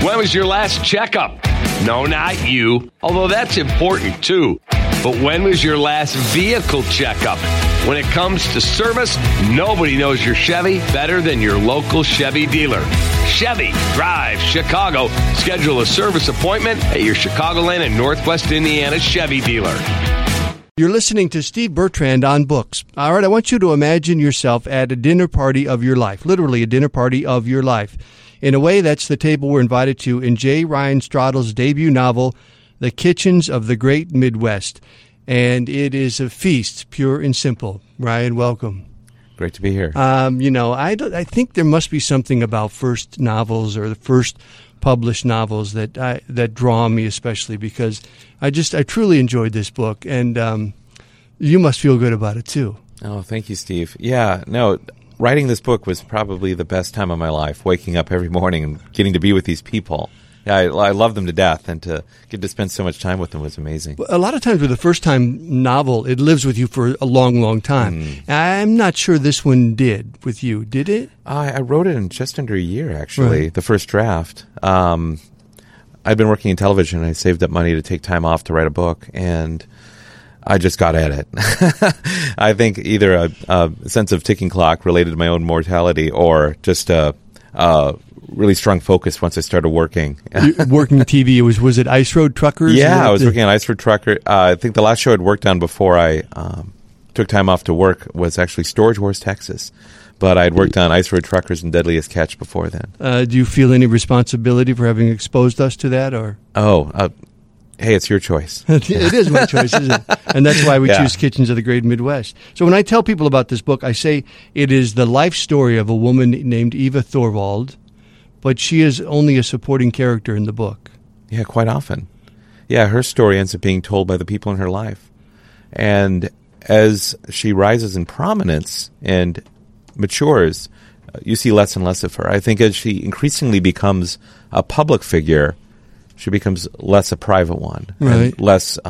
When was your last checkup? No, not you, although that's important too. But when was your last vehicle checkup? When it comes to service, nobody knows your Chevy better than your local Chevy dealer. Chevy Drive Chicago. Schedule a service appointment at your Chicagoland and Northwest Indiana Chevy dealer. You're listening to Steve Bertrand on Books. All right, I want you to imagine yourself at a dinner party of your life, literally a dinner party of your life. In a way, that's the table we're invited to in J. Ryan Straddle's debut novel, The Kitchens of the Great Midwest. And it is a feast, pure and simple. Ryan, welcome. Great to be here. I think there must be something about first novels or the first published novels that draw me, especially because I truly enjoyed this book, and you must feel good about it too. Oh, thank you, Steve. Yeah, no, writing this book was probably the best time of my life, waking up every morning and getting to be with these people. Yeah, I love them to death, and to get to spend so much time with them was amazing. A lot of times with a first-time novel, it lives with you for a long, long time. I'm not sure this one did with you. Did it? I wrote it in just under a year, actually, Right. the first draft. I'd been working in television, and I saved up money to take time off to write a book, and I just got at it. I think either a sense of ticking clock related to my own mortality, or just a really strong focus once I started working. Working TV, was it Ice Road Truckers? Yeah, I was working on Ice Road Trucker. I think the last show I'd worked on before I took time off to work was actually Storage Wars, Texas. But I'd worked on Ice Road Truckers and Deadliest Catch before then. Do you feel any responsibility for having exposed us to that? Or hey, it's your choice. It is my choice, isn't it? And that's why we choose Kitchens of the Great Midwest. So when I tell people about this book, I say it is the life story of a woman named Eva Thorvald, but she is only a supporting character in the book. Yeah, quite often. Yeah, her story ends up being told by the people in her life. And as she rises in prominence and matures, you see less and less of her. I think as she increasingly becomes a public figure, she becomes less a private one, right, and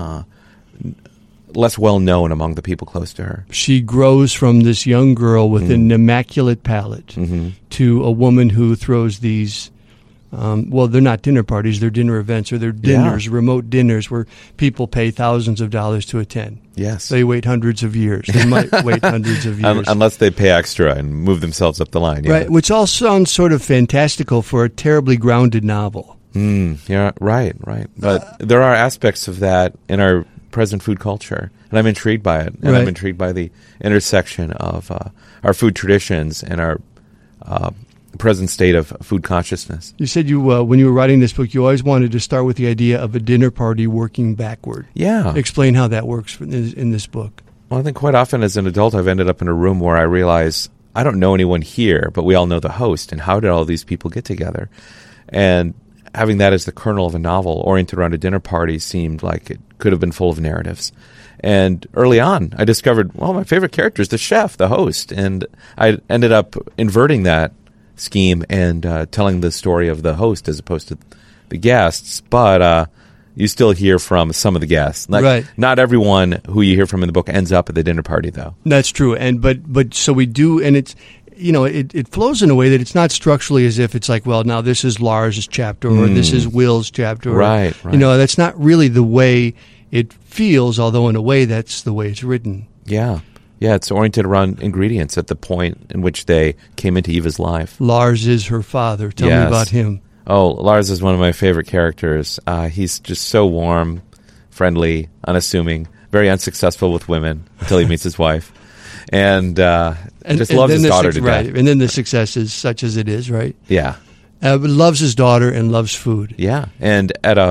less well known among the people close to her. She grows from this young girl with an immaculate palate to a woman who throws these, they're not dinner parties, they're dinner events, or they're dinners, remote dinners where people pay thousands of dollars to attend. Yes. They wait hundreds of years. They might wait hundreds of years. Unless they pay extra and move themselves up the line. Yeah. Right, which all sounds sort of fantastical for a terribly grounded novel. Yeah, right. But there are aspects of that in our present food culture, and I'm intrigued by it. And I'm intrigued by the intersection of our food traditions and our present state of food consciousness. You said when you were writing this book, you always wanted to start with the idea of a dinner party working backward. Yeah. Explain how that works in this book. Well, I think quite often as an adult, I've ended up in a room where I realize I don't know anyone here, but we all know the host, and how did all these people get together? And having that as the kernel of a novel oriented around a dinner party seemed like it could have been full of narratives. And early on, I discovered, my favorite character is the chef, the host. And I ended up inverting that scheme and telling the story of the host as opposed to the guests. But you still hear from some of the guests. Right. Not everyone who you hear from in the book ends up at the dinner party, though. That's true. But so we do, and it's, it flows in a way that it's not structurally as if it's like, well, now this is Lars' chapter or this is Will's chapter. Right. That's not really the way it feels, although in a way that's the way it's written. Yeah. Yeah, it's oriented around ingredients at the point in which they came into Eva's life. Lars is her father. Tell me about him. Oh, Lars is one of my favorite characters. He's just so warm, friendly, unassuming, very unsuccessful with women until he meets his wife. And just loves his daughter to death. Right, and then the success is such as it is, right? Yeah. Loves his daughter and loves food. Yeah, and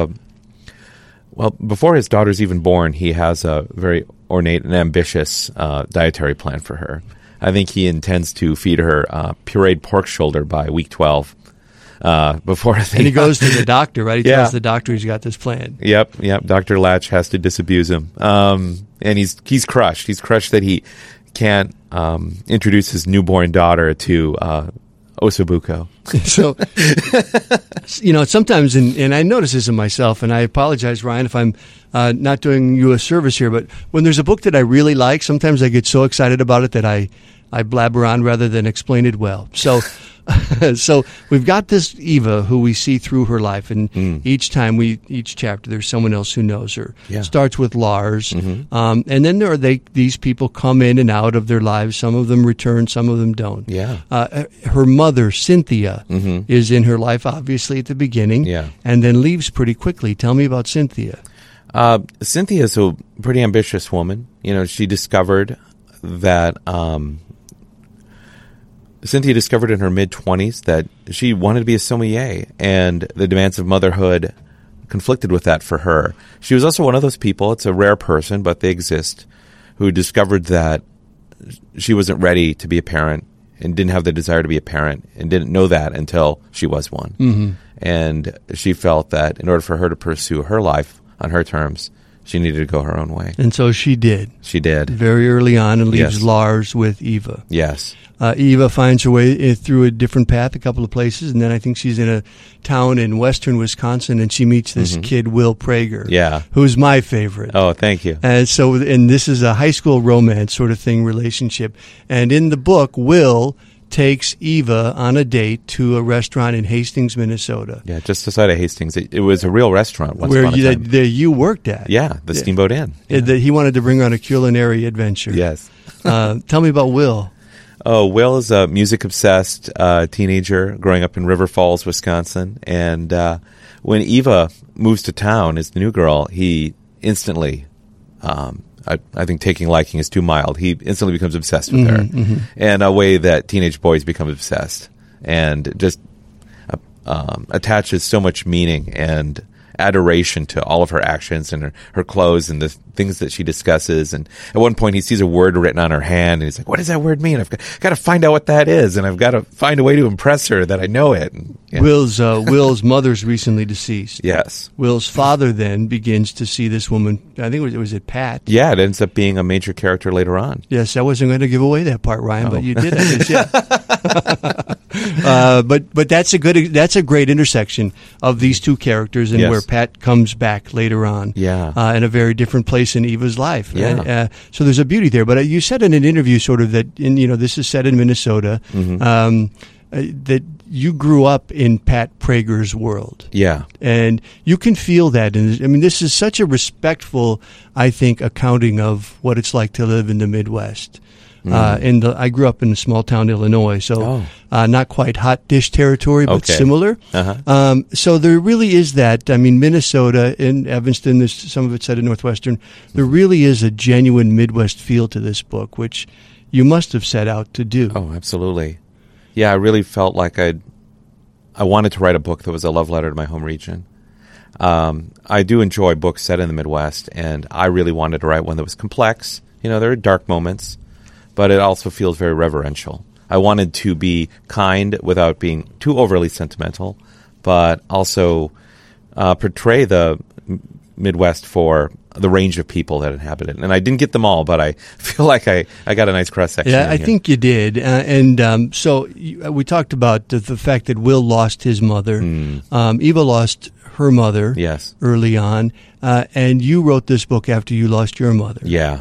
before his daughter's even born, he has a very ornate and ambitious dietary plan for her. I think he intends to feed her pureed pork shoulder by week 12. And he goes to the doctor, right? He tells the doctor he's got this plan. Yep. Dr. Latch has to disabuse him. And he's crushed. He's crushed that he can't introduce his newborn daughter to Osobuco. So, sometimes, and I notice this in myself, and I apologize, Ryan, if I'm not doing you a service here, but when there's a book that I really like, sometimes I get so excited about it that I blabber on rather than explain it well. So So we've got this Eva who we see through her life, and each chapter there's someone else who knows her. Yeah. Starts with Lars, and then there are these people come in and out of their lives. Some of them return, some of them don't. Yeah. Her mother, Cynthia, is in her life, obviously, at the beginning, and then leaves pretty quickly. Tell me about Cynthia. Cynthia is a pretty ambitious woman. She discovered that... Cynthia discovered in her mid-20s that she wanted to be a sommelier, and the demands of motherhood conflicted with that for her. She was also one of those people, it's a rare person, but they exist, who discovered that she wasn't ready to be a parent and didn't have the desire to be a parent and didn't know that until she was one. Mm-hmm. And she felt that in order for her to pursue her life on her terms, she needed to go her own way. And so she did. She did. Very early on, and leaves Lars with Eva. Yes. Eva finds her way through a different path, a couple of places, and then I think she's in a town in western Wisconsin, and she meets this kid, Will Prager, who's my favorite. Oh, thank you. And this is a high school romance sort of thing, relationship. And in the book, Will takes Eva on a date to a restaurant in Hastings, Minnesota. Yeah, just outside of Hastings. It was a real restaurant once where upon a time. You worked at. Yeah, the Steamboat Inn. Yeah. He wanted to bring her on a culinary adventure. Yes. Tell me about Will. Oh, Will is a music-obsessed teenager growing up in River Falls, Wisconsin. And when Eva moves to town as the new girl, he instantly... I think taking liking is too mild. He instantly becomes obsessed with her in a way that teenage boys become obsessed, and just attaches so much meaning and adoration to all of her actions and her clothes and the things that she discusses. And at one point he sees a word written on her hand and he's like, what does that word mean? I've got to find out what that is, and I've got to find a way to impress her that I know it. And, Will's mother's recently deceased. Yes. Will's father then begins to see this woman. I think was it Pat? Yeah, it ends up being a major character later on. Yes, I wasn't going to give away that part, Ryan, but you did. I guess, yeah. But that's a great intersection of these two characters, and where Pat comes back later on. Yeah. In a very different place in Eva's life. Yeah. So there's a beauty there. But you said in an interview, sort of that this is set in Minnesota. That you grew up in Pat Prager's world. Yeah. And you can feel that. And I mean, this is such a respectful, I think, accounting of what it's like to live in the Midwest. I grew up in a small town, Illinois, so not quite hot dish territory, but similar. So there really is that. I mean, Minnesota, in Evanston, there's some of it set in Northwestern. There really is a genuine Midwest feel to this book, which you must have set out to do. Oh, absolutely. Yeah, I really felt like I wanted to write a book that was a love letter to my home region. I do enjoy books set in the Midwest, and I really wanted to write one that was complex. There are dark moments, but it also feels very reverential. I wanted to be kind without being too overly sentimental, but also portray the Midwest for the range of people that inhabit it. And I didn't get them all, but I feel like I got a nice cross-section. Yeah, I think you did. So we talked about the fact that Will lost his mother. Eva lost her mother early on. And you wrote this book after you lost your mother. Yeah.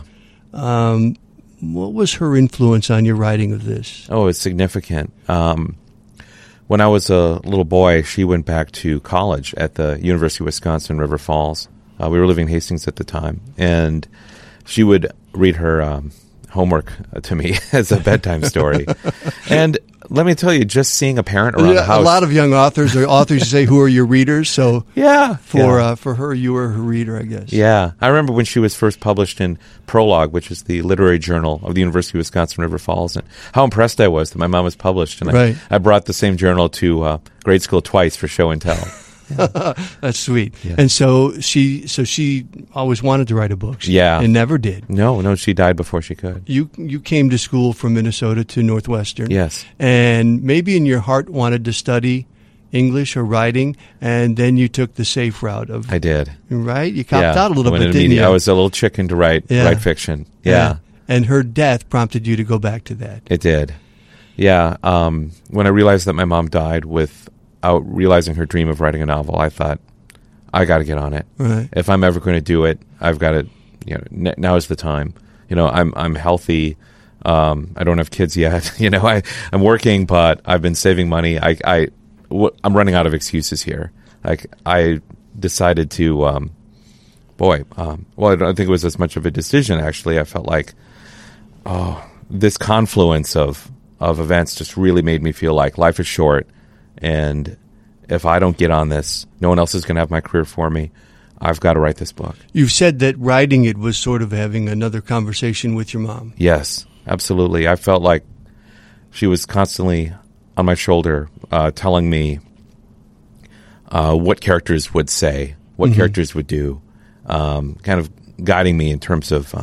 What was her influence on your writing of this? Oh, it's significant. When I was a little boy, she went back to college at the University of Wisconsin, River Falls. We were living in Hastings at the time, and she would read her homework to me as a bedtime story. And let me tell you, just seeing a parent around the house. A lot of young authors are authors who say, who are your readers? So for her, you were her reader, I guess. Yeah. I remember when she was first published in Prologue, which is the literary journal of the University of Wisconsin, River Falls, and how impressed I was that my mom was published. And I brought the same journal to grade school twice for show and tell. That's sweet. Yeah. And so she always wanted to write a book. And never did. No, she died before she could. You came to school from Minnesota to Northwestern. Yes. And maybe in your heart wanted to study English or writing, and then you took the safe route of. I did. Right? You copped out a little bit, didn't you? I was a little chicken to write fiction. Yeah. And her death prompted you to go back to that. It did. Yeah. When I realized that my mom died without realizing her dream of writing a novel, I thought, I got to get on it. Right. If I'm ever going to do it, I've got to. Now is the time. I'm healthy. I don't have kids yet. I'm working, but I've been saving money. I'm running out of excuses here. I decided to, well, I don't think it was as much of a decision, actually. I felt like, this confluence of events just really made me feel like life is short, and if I don't get on this, no one else is going to have my career for me. I've got to write this book. You've said that writing it was sort of having another conversation with your mom. Yes, absolutely. I felt like she was constantly on my shoulder, telling me what characters would say, what characters would do, kind of guiding me in terms of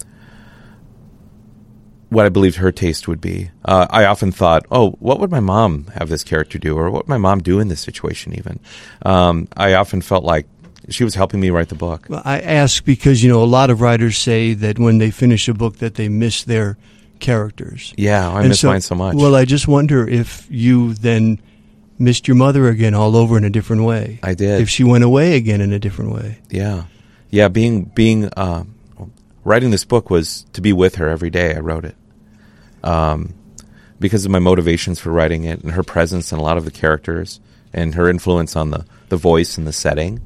what I believed her taste would be. I often thought, what would my mom have this character do, or what would my mom do in this situation even? I often felt like she was helping me write the book. Well, I ask because, a lot of writers say that when they finish a book that they miss their characters. Yeah, I miss mine so much. Well, I just wonder if you then missed your mother again all over in a different way. I did. If she went away again in a different way. Yeah. Yeah, writing this book was to be with her every day I wrote it. Because of my motivations for writing it and her presence in a lot of the characters and her influence on the voice and the setting.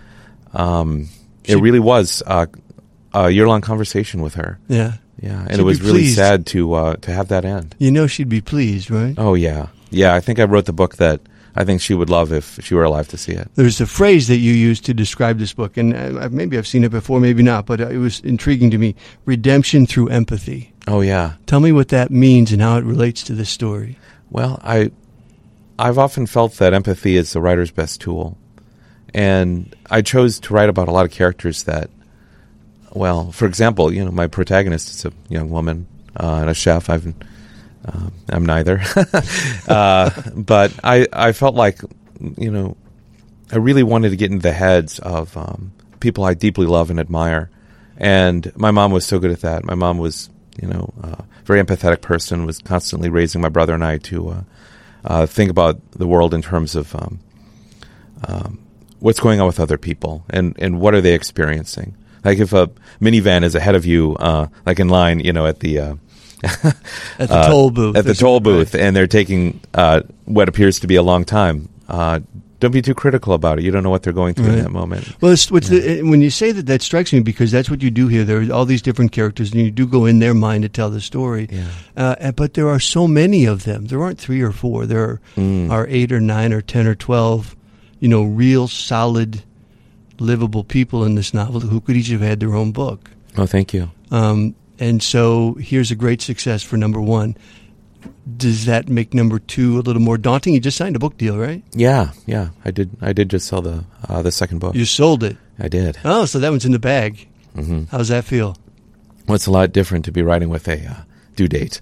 It really was a year-long conversation with her. Yeah. Yeah, and it was really sad to have that end. She'd be pleased, right? Oh, yeah. Yeah, I think I wrote the book that I think she would love if she were alive to see it. There's a phrase that you used to describe this book, and maybe I've seen it before, maybe not, but it was intriguing to me. Redemption through empathy. Oh, yeah. Tell me what that means and how it relates to this story. Well, I've often felt that empathy is the writer's best tool. And I chose to write about a lot of characters that, well, for example, my protagonist is a young woman and a chef. I'm neither. But I felt like, I really wanted to get into the heads of people I deeply love and admire. And my mom was so good at that. My mom was, a very empathetic person, was constantly raising my brother and I to think about the world in terms of what's going on with other people and what are they experiencing. Like if a minivan is ahead of you, like in line, at the at the toll booth. At the toll booth, right. And they're taking what appears to be a long time. Don't be too critical about it. You don't know what they're going through in that moment. Well, when you say that strikes me because that's what you do here. There are all these different characters, and you do go in their mind to tell the story. Yeah. But there are so many of them. There aren't 3 or 4. There are 8 or 9 or 10 or 12, real solid, livable people in this novel who could each have had their own book. Oh, thank you. And so here's a great success for number 1. Does that make number 2 a little more daunting? You just signed a book deal, right? Yeah. I did just sell the second book. You sold it? I did. Oh, so that one's in the bag. Mm-hmm. How does that feel? Well, it's a lot different to be writing with a due date.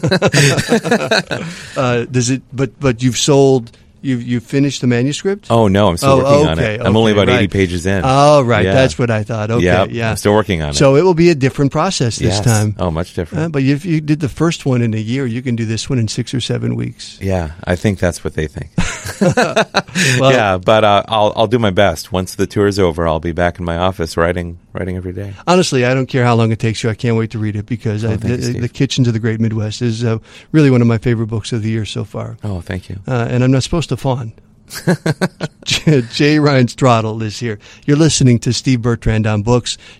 Does it? But you've sold. You've finished the manuscript? Oh, no, I'm still working on it. I'm only about 80 pages in. Oh, right. Yeah. That's what I thought. Okay, yeah. I'm still working on it. So it will be a different process this time. Oh, much different. But if you did the first one in a year, you can do this one in 6 or 7 weeks. Yeah, I think that's what they think. Well, but I'll do my best. Once the tour's over, I'll be back in my office writing every day. Honestly, I don't care how long it takes you. I can't wait to read it because The Kitchens of the Great Midwest is really one of my favorite books of the year so far. Oh, thank you. And I'm not supposed to fawn. J. Ryan Stradal is here. You're listening to Steve Bertrand on Books.